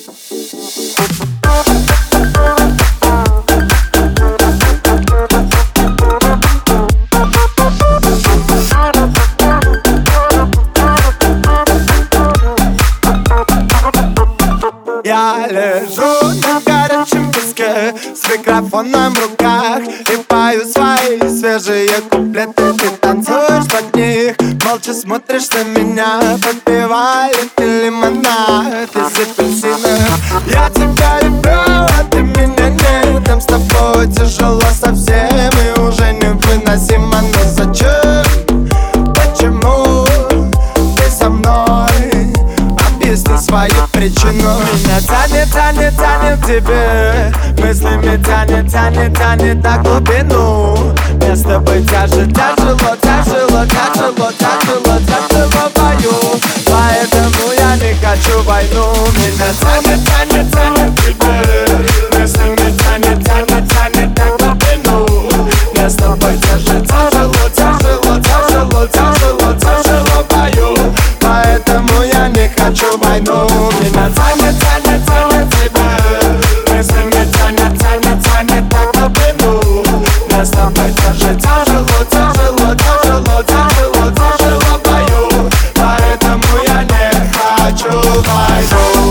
Я лежу на горячем песке с микрофоном в руках и пою свои свежие куплеты. Ты танцуешь под них, молча смотришь на меня, попивая лимонад из апельсинов. Я тебя люблю, а ты меня нет. Нам с тобой тяжело совсем и уже невыносимо. Но зачем? Почему ты со мной? Объясни свою причину. Меня тянет, тянет, тянет к тебе, мыслями тянет, тянет, тянет на глубину. Мне с тобой тяжело, тяжело, тяжело, тяжело, тяжело, тяжело бою. Поэтому я не хочу войну. Меня тянет, тянет, тянет к тебе, мыслями тянет, тянет, тянет на глубину. Мне с тобой тяжело, тяжело, тяжело, тяжело, тяжело, тяжело бою. Поэтому я не хочу войну. Меня тянет, тянет, тянет к тебе, мыслями тянет, тянет, тянет на глубину. Мне с тобой тяжело, тяжело, тяжело, тяжело, тяжело бою. Поэтому я не хочу войну.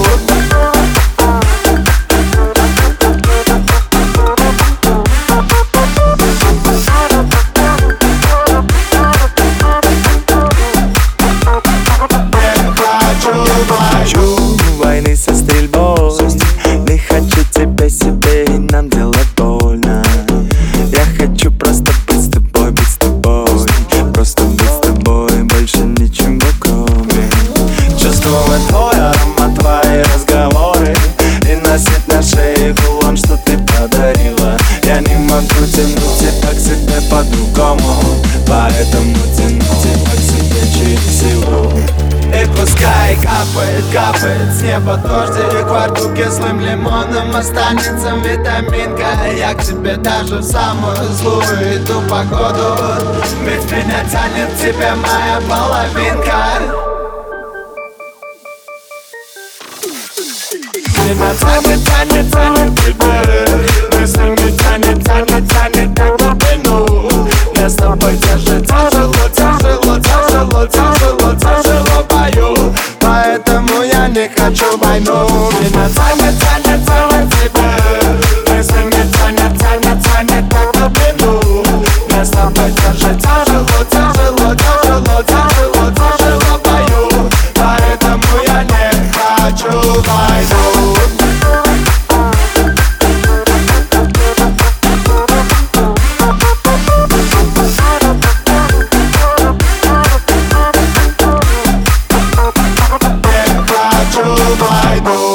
Хочу войны со стрельбой, не хочу тебя себе, и нам делать больно. Я хочу просто быть с тобой, просто быть с тобой, больше ничего кроме. Чувствовать твой аромат, твои разговоры и носить на шее кулон, что ты подарила. Я не могу тянуть тебя к себе по-другому, поэтому тяну тебя к себе через силу. И пускай капает, капает с неба дождик, во рту кислым лимоном останется витаминка. Я к тебе даже в самую злую иду погоду, ведь меня тянет к тебе моя половинка. Меня тянет, тянет, тянет к тебе, мыслями тянет, тянет, тянет на глубину. Мне с тобой тяжело, тяжело, тяжело, тяжело, тяжело, тяжело бою. Поэтому я не хочу войну. Меня тянет, тянет, тянет к тебе, мыслями тянет, тянет, тянет на глубину. Мне с тобой тяжело, тяжело, тяжело, тяжело, тяжело, тяжело бою. Поэтому я не хочу войну. I know.